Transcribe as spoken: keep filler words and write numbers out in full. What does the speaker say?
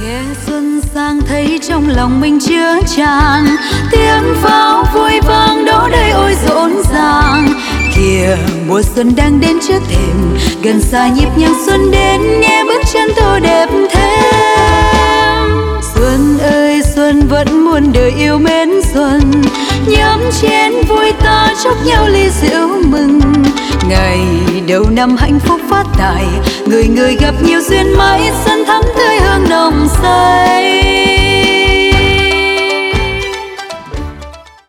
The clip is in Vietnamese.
nghe xuân sang thấy trong lòng mình chứa tràn tiếng pháo vui vang đó đây ôi rộn ràng. Kìa mùa xuân đang đến trước thềm, gần xa nhịp nhàng xuân đến nghe bước chân tô đẹp thêm. Xuân ơi xuân vẫn muôn đời yêu mến xuân, nhắm chén vui ta chúc nhau ly rượu mừng. Ngày đầu năm hạnh phúc phát tài, người người gặp nhiều duyên mãi xuân thắm tươi hương nồng say.